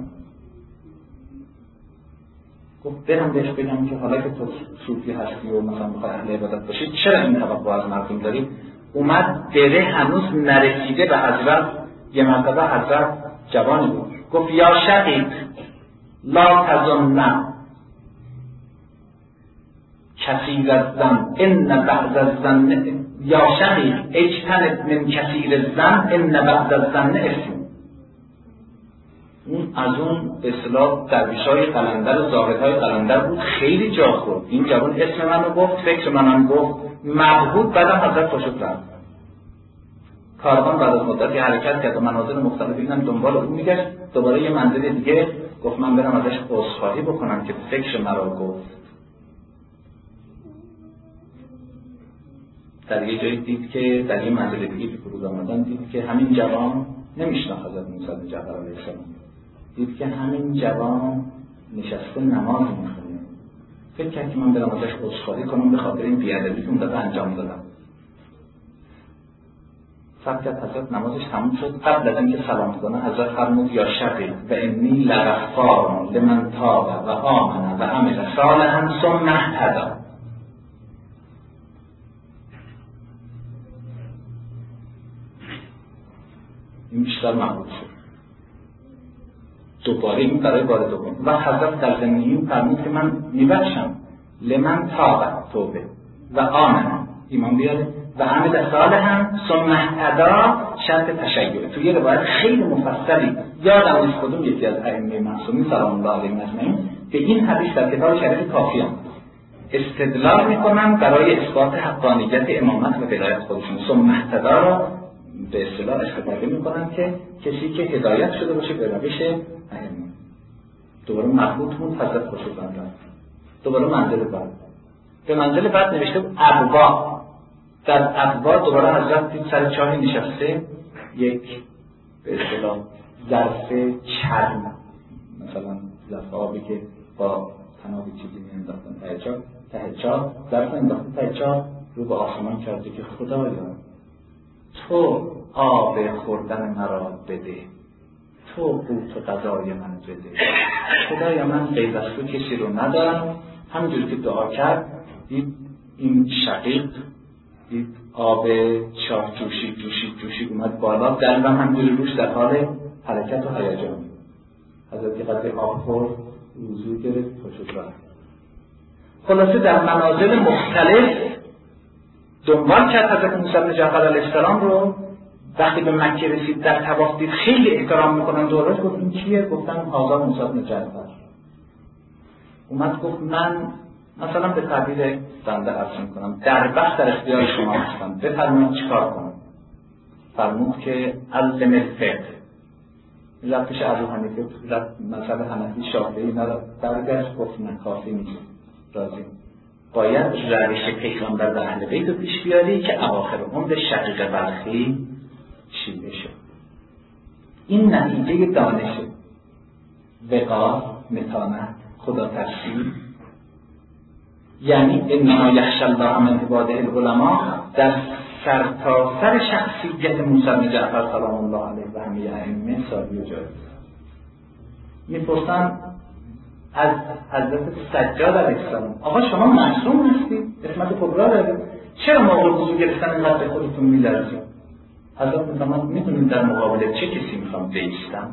گفت برم بهش بگم که حالا که تو صوفی هستی و مثلا بخوای اهل عبادت باشی، چرا این توقع از مردم داری؟ اومد بره، هنوز نرسیده به حضرت. یه مرتبه حضرت جوانی بود، گفت یا شقیق لا تظن کثیر الظن ان بعض الظن، یا شقیق اجتنب من کثیر الظن ان بعض الظن اثم. اون از اون به اصطلاح درویش‌های قلندر و زاهدهای قلندر بود، خیلی جا خورد. این جوان اسم منو گفت، فکر منم گفت، مبهوت. بعدم حضرت پاشد رفت. کاروان بعد از مدتی حرکت کرد و مناظر مختلفی اینم دنبال اون میگشت. دوباره یه منزل دیگه گفت من برم ازش عذرخواهی بکنم که فکر مرا گفت. در یه جایی دید که در یه منزل دیگه که فرود آمدن دید که همین جوان نمیشناخت حضرت موسی بن جعفر علیه السلام. دید که همین جوان نشسته نماز میخونه. فکر کرد که من برم ازش عذرخواهی کنم به خاطر این بی‌ادبی که اون دفعه انجام دادم. فقط حضرت نمازش تموم شد. قبل از اینکه سلام کنه حضرت فرمود یا شقی و انی لغفار لمن تاب و آمن و عمل صالحا ثم اهتدی. این بیشتر محبوب شد. دوباره این برای بار دوم و حضرت در زمین فرمود که من میبخشم لمن تاب توبه و آمن ایمان بیاره و عمل صالحا ثم اهتدی شرط تشیع. تو یه روایت خیلی مفصلی یادم نیست کدوم یکی از ائمه معصومین سلام الله علیهم اجمعین به این حدیث در کتاب شریف کافیان استدلال میکنن برای اثبات حقانیت امامت و ولایت خودشون. ثم اهتدی را به اصطلاح استفاده میکنن که کسی که هدایت شده باشه به روش ائمه. دوباره مربوط بود حضرت پاشد رفت. دوباره منزل بعد به منزل بعد نوشته بود ابوا. در ابوا دوباره حضرت دید سر چاهی نشسته یک به اصطلاح ظرف چرم، مثلا ظرف آبی که با تنابی چیزی میانداختن ته چاه، ته چاه ظرف انداخته ته چاه، رو به آسمان کرده که خدایا تو آب خوردن مرا بده، تو قوت و غذای من بده، خدایا من غیر از تو کسی رو ندارم. همینجوری که دعا کرد دید این شقیق دید آب چاه جوشی جوشی جوشی اومد بالا، درم همینجوری روش در حال حرکت و هیجان. حضرت قدر آب خورد، وضو گرفت، پاشد رفت. خلاصه در منازل مختلف دنبال کرد حضرت موسی بن جعفر علیه السلام رو. وقتی به مکه رسید در طواف دید خیلی احترام میکنن دورش. گفت این کیه؟ گفتن هذا موسی بن جعفر. اومد گفت من مثلا به تعبیر بنده عرض میکنم در بخت در اختیار شما هستم، بفرمایید چیکار کنم؟ فرمود که علم الفقه. رفت پیش ابو حنیفه، رفت مثلا حنفی شافعی اینا برگشت گفت نه کافی نیست، راضی باید روش پیغمبر و اهل بیت رو پیش بیاری که اواخر عمر شقیق بلخی شیعه شد. این نتیجه دانشه، وقار، متانت، خدا ترسی. یعنی انما یخشی الله من عباده العلماء در سرتاسر شخصیت موسی بن جعفر سلام الله علیه و همه ائمه ساری و جاری. میپرسن از حضرت سجاد علیه السلام آقا شما معصوم هستید؟ قسمت کبرا دارید، چرا موقع وضو گرفتن اینقدر به خودتون میلرزید؟ حضرت میفرماد میدونید در مقابل چه کسی میخوام بایستم؟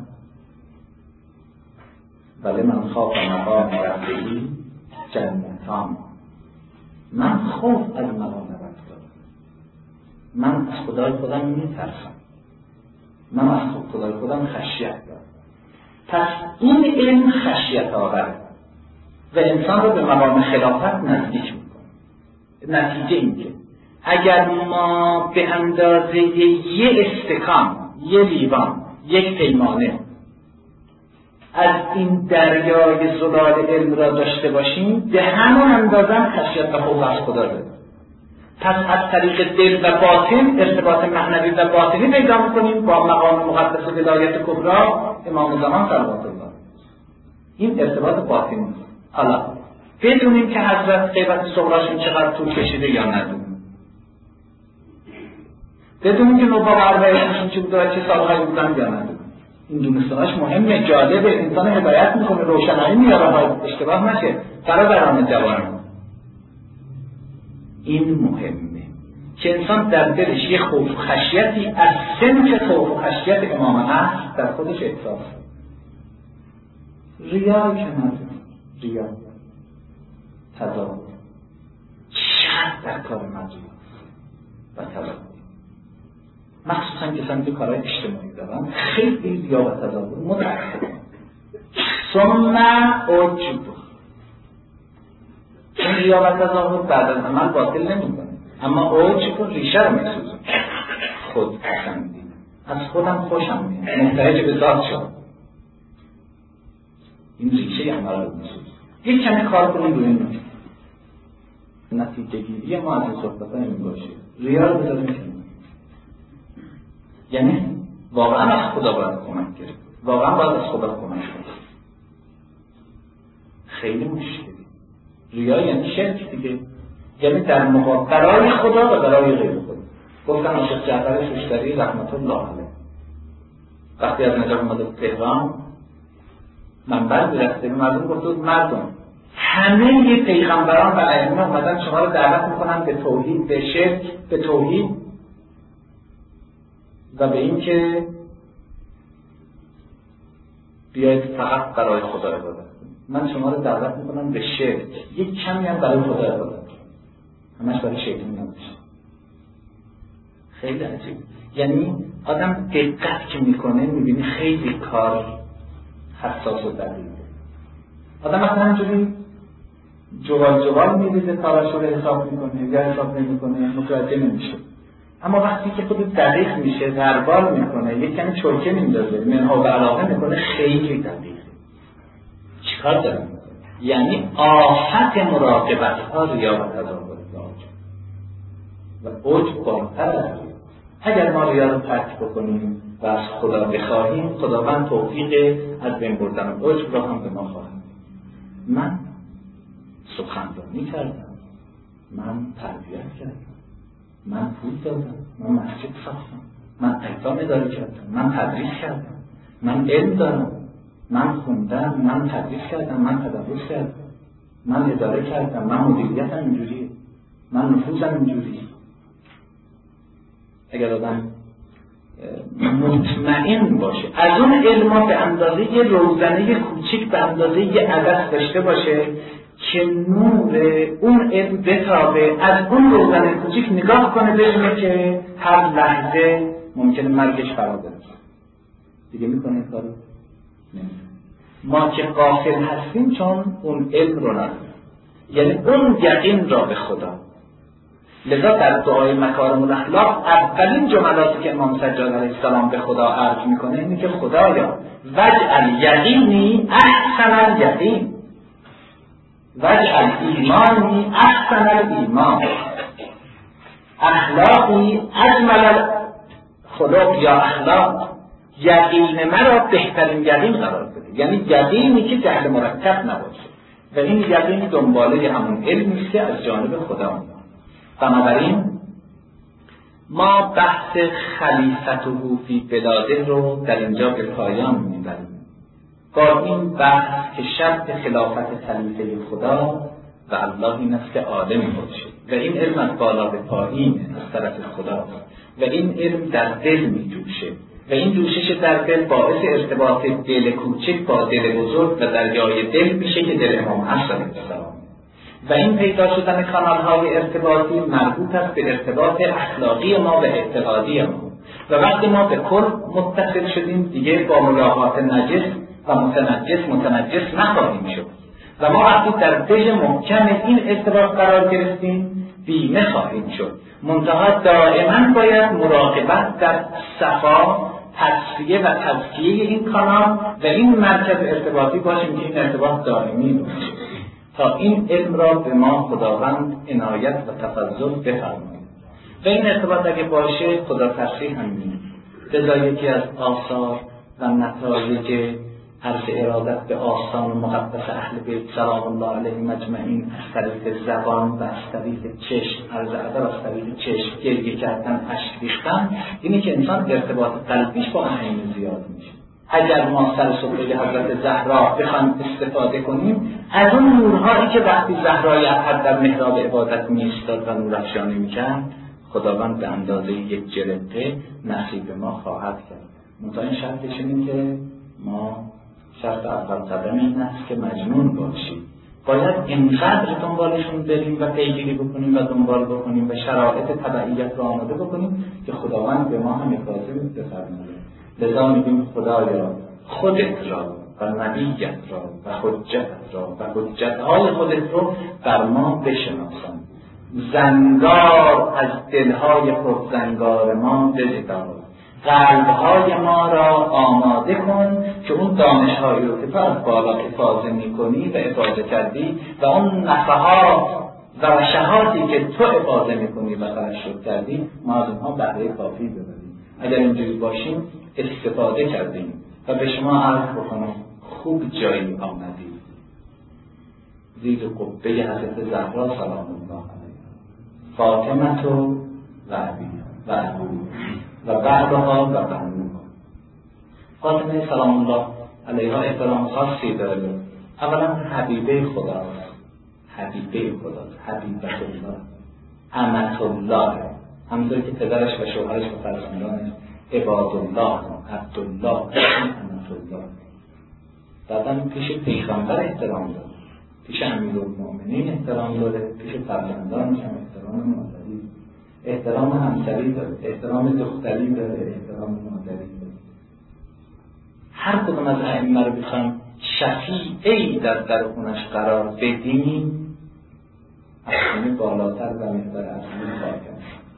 ولی من خواف مقام ربی جنتان. من خوف از مقام رب دارم، من از خدای خودم میترسم، من از خدای خودم خشیت دارم. پس این علم خشیت آورد و انسان رو به مقام خلافت نزدیک میکنه. نتیجه این که اگر ما به اندازه یه استکان، یه لیوان، یک پیمانه از این دریای زلال علم را داشته باشیم، به همون اندازه خشیت و خوف از خدا داریم. پس از طریق دل و باطن ارتباط معنوی و باطنی پیدا می‌کنیم با مقام مقدس ولایت کبرا امام زمان صلوات الله. این ارتباط باطنی. حالا بدونیم که حضرت غیبت صغراشون چقدر طول کشیده یا ندونیم. بدونیم که نوبا اربعینشون چه بوده و چه سالهایی بودن یا ندونیم. این دونستانش مهمه، جالبه، انسان هدایت میکنه، روشنایی میاره، اشتباه نشه برادران جوان. این مهمه که انسان در دلش یه خوف و خشیتی از صنف خوف و خشیت امام هست در خودش احساس. ریا که نداره، ریا تظاهر شرط در کار مجید و تظاهر، مخصوصا کسانی که کارهای اجتماعی دارن خیلی ریا و تظاهر متأثر. ثم عجب. این ریا و تظاهر بعد از عمل باطل نمیکنه، اما عجب ریشه رو میسوزه. خود پسندی، از خودم خوشم میاد، محتاج به ذات شد، این ریشه عمل رو میسوزه. یک کمی کار کنیم روی این نتیجه گیری ما از این صحبت ها این باشه. ریا رو بذاریم کنیم، یعنی واقعا از خدا باید کمک گرفت، واقعا باید از خدا کمک گرفت. خیلی مشکلی. ریا یعنی شرک دیگه، یعنی در مقابل برای خدا و برای غیر خدا. گفتم شیخ جعفر شوشتری رحمت الله علیه وقتی از نجف اومده تهران منبر میرفته به مردم گفته بود مردم همه پیغمبران و ائمه اومدن شما رو دعوت میکنن به توحید، به شرک، به توحید و به این که بیایید فقط برای خدا عبادت کنید. من شما رو دعوت میکنم به شرک، یک کمی هم برای خدا عبادت کنید، همش برای شیطان نباشه. خیلی عجیب. یعنی آدم دقت که میکنه میبینی خیلی کار حساس و دقیقه. آدم مثلا همجوری جوال جوال میریزه کاراشو رو حساب میکنه یا حساب نمیکنه، متوجه نمیشه. اما وقتی که خود دقیق میشه، غربال میکنه، یک کمی چرکه میندازه، منها و علاقه میکنه، خیلی دقیقه. چیکار داره؟ یعنی آفت مراقبت ها ریا و تظاهر و عجب بالاتر از ریا. اگر ما ریا رو ترک بکنیم و از خدا بخواهیم، خداوند توفیق از بین بردن عجب را هم به ما خواهد. من سخنرانی کردم، من تربیت کردم، من پول دادم، من مسجد ساختم، من ایتام اداره کردم، من تدریس کردم، من علم دارم، من خوندم، من تدریس کردم، من تدریس کردم، من اداره کردم، من مدیریتم اینجوریه، من نفوذم اینجوریه. اگر آدم مطمئن باشه از اون علم به اندازه یه روزنه کوچیک، به اندازه یه عدس داشته باشه که نور اون علم بتابه، از اون روزنه کوچیک نگاه کنه ببینه که هر لحظه ممکنه مرگش فرا برسه، دیگه میکنه این کارو؟ نمیکنه. ما که غافل هستیم چون اون علم رو نداریم، یعنی اون یقین را به خدا. لذا در دعای مکارم الاخلاق اولین جملاتی که امام سجاد علیه السلام به خدا عرض میکنه اینه که خدایا وجعل یقینی احسن الیقین، وجعل ایمانی احسن الایمان، اخلاقی اجمل خلق یا اخلاق، یقین مرا بهترین یقین قرار بده، یعنی یقینی که جهل مرکب نباشه و این یقین دنباله همون علمی که از جانب خدا میاد. بنابراین ما بحث خلیفته فی بلاده رو در اینجا به پایان میبریم با این بحث که شرط خلافت خلیفه خدا و الله این است که آدم باشه و این علم از بالا به پایین از طرف خدا و این علم در دل میجوشه و این جوشش در دل باعث ارتباط دل کوچک با دل بزرگ و دریای دل میشه که دل امام عصر علیه السلام و این پیدا شدن کانال‌های ارتباطی مربوط است به ارتباط اخلاقی ما و اعتقادی ما و وقتی ما به کل متصل شدیم دیگه با ملاقات نجس و متنجس متنجس نخواهیم شد و ما وقتی در دژ محکم این ارتباط قرار گرفتیم بیمه خواهیم شد. منتها دائما باید مراقبت در صفا، تصفیه و تزکیه این کانال و این مرکز ارتباطی باشیم که این ارتباط دائمی باشه تا این علم را به ما خداوند عنایت و تفضل بفرماید و این ارتباط اگه باشه خدا ترسی هم می‌کنه. لذا یکی از آثار و نتایج عرض ارادت به آستان و مقدس اهل بیت سلام الله علیهم اجمعین از طریق زبان و از طریق چشم، عرض ادب از طریق چشم گریه کردن، اشک ریختن، اینه که انسان ارتباط قلبیش با آیین زیاد میشه. اگر ما سر سفره حضرت زهرا بخوایم استفاده کنیم از اون نورهایی که وقتی زهرای احد در محراب عبادت می‌ایستاد و نورافشانی می‌کرد خداوند به اندازه یک جرقه نصیب ما خواهد کرد. منتها این شرطش اینه که ما شرط اول قدم این است که مجنون باشیم، باید اینقدر دنبالشون بریم و پیگیری بکنیم و دنبال بکنیم و شرایط تبعیت را آماده بکنیم که خداوند به ما هم کاظم بفرماید. لذا میگیم خدایا خودت را و نبیت را و حجت را و حجتهای خودت رو بر ما بشناسان. زنگار از دلهای پرزنگار ما بزدار، قلبهای ما را آماده کن که اون دانشهایی رو که تو از بالا افاضه میکنی و افاضه کردی و اون نفحات و رشحاتی که تو افاضه میکنی و ترشح کردی ما از اونها بهره کافی ببریم. اگر اینجوری باشیم استفاده کردیم. و به شما عرض بکنم خوب جایی آمدید، زیر قبه حضرت زهرا سلام الله علیها، فاطمه و عبی و ابو و بعدها و بنوها. فاطمه سلام الله علیها احترام خاصی داره. اولا حبیبه خداست، حبیبه خداست، حبیبت الله، امت الله، همونطوری که پدرش و شوهرش و فرزندانش عباد الله، عبدالله، امت الله. بعدم پیش پیغمبر احترام داره، پیش امیرالمؤمنین احترام داره، پیش فرزندانش هم احترام مادری، احترام همسری داره، احترام دختری داره، احترام مادری داره. هر کدوم از ائمه رو بخوایم شفیعی در در خونش قرار بدیم، از همه بالاتر و محور از همه فاطمه.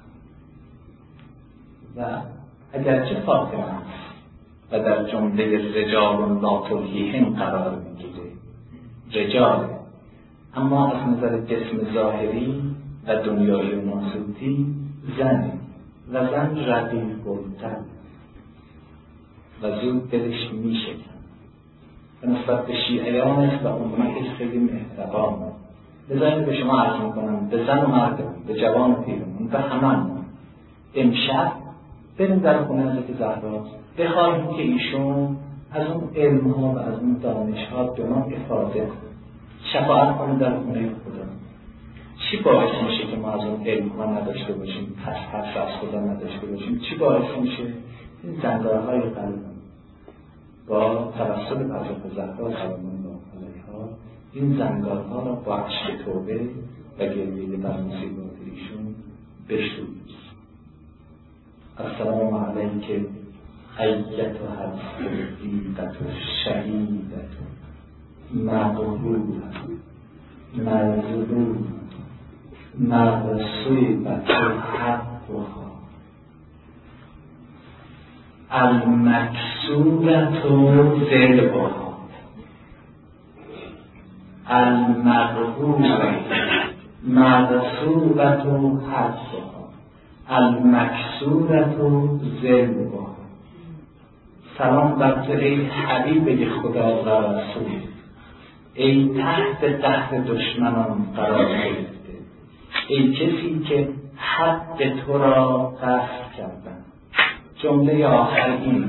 و اگرچه فاطمه است و در جمله رجال لا تلهیهم قرار میگیره، رجال، اما از نظر جسم ظاهری و دنیای و ناسوتی زنی و زن رقیق‌التر و زود دلش میشکن و نسبت به شیعیانش و امتش خیلی مهربانه. بذارید به شما عرض میکنم، به زن و مردم، به جوان و پیرمون، به هممون امشب بریم در خونه حضرت زهرا بخواهیم که ایشون از اون علم ها و از اون دانش ها به ما افاضه کنه، شفاعت کنه در خونه خدا. چی باعث میشه که ما از اون علم ها نداشته باشیم، پس پس از خدا نداشته باشیم؟ چی باعث میشه؟ این زنگارهای قلب با توسط حضرت زهرا سلام الله علیها این زنگارها را با عشق توبه و گریه بر مصیبات ایشون بشوییم. السلام علیک ایتها الصدیقة الشهیدة مغروبة مظلومة مغصوبة حقها المکسورة ذلها المغروبة مغصوبة حقها المکسورة ذلها. سلام بر تو ای حبیب خدا و رسول، ای تحت تحت دشمنان قرار گرفته، ای کسی که حق تو را غصب کردن. جمله آخر این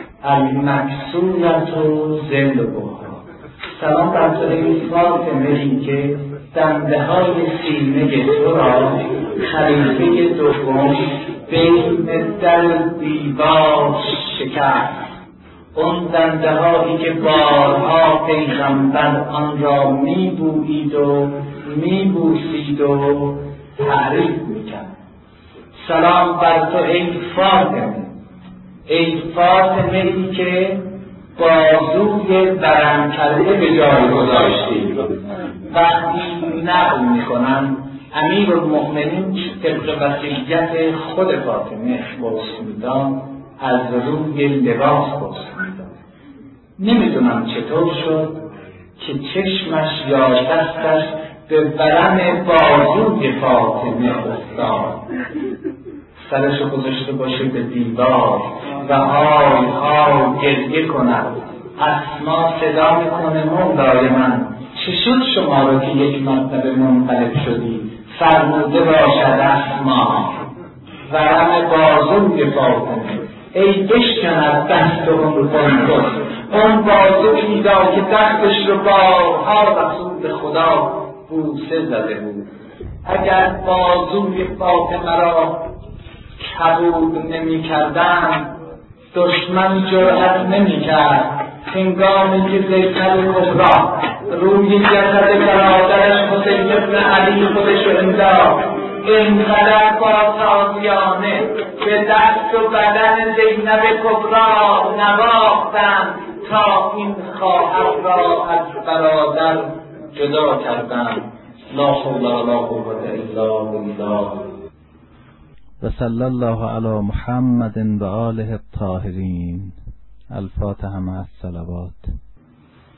المکسورة ذلها. سلام بر تو ای فاطمه ای که دنده های سینه تو را خلیفه دوم بین در دیوار شکست. اون دنده هایی که بارها پیغمبر آن را می بویید و می بوسید و تعریف می کرد. سلام بر تو ای فاطمه، ای فاطمه ای که بازوی برم کرده به جای گذاشتی. وقتی نقل می کنم امیرالمؤمنین طبق وصیت خود فاطمه غسل میداد، از روی لباس غسل میداد. نمیدونم چطور شد که چشمش یا دستش به برم بازوی فاطمه افتاد، سرش گذاشته باشه به دیوار و های های گریه کند. اسما صدا میکنه مولای من چه شد شما رو که یک مرتبه منقلب شدی؟ فرموده باشد اسما ورم بازوی فاطمه، ای بشکند دست اون قندس، اون بازویی دا که دستش رو بارها رسول خدا بوسه زده بود. اگر بازوی فاطمه را کبود نمی کردن دشمن جرأت نمی کرد هنگامی که زیتل کبرا روی جسد برادرش حسین ابن علی خودش رو انداخت، اینقدر با تازیانه به دست و بدن زینب کبرا نواختن تا این خواهر را از برادر جدا کردم. لا حول ولا قوة الا بالله. و صلی الله علی محمد و آله الطاهرین. الفاتحه مع الصلوات.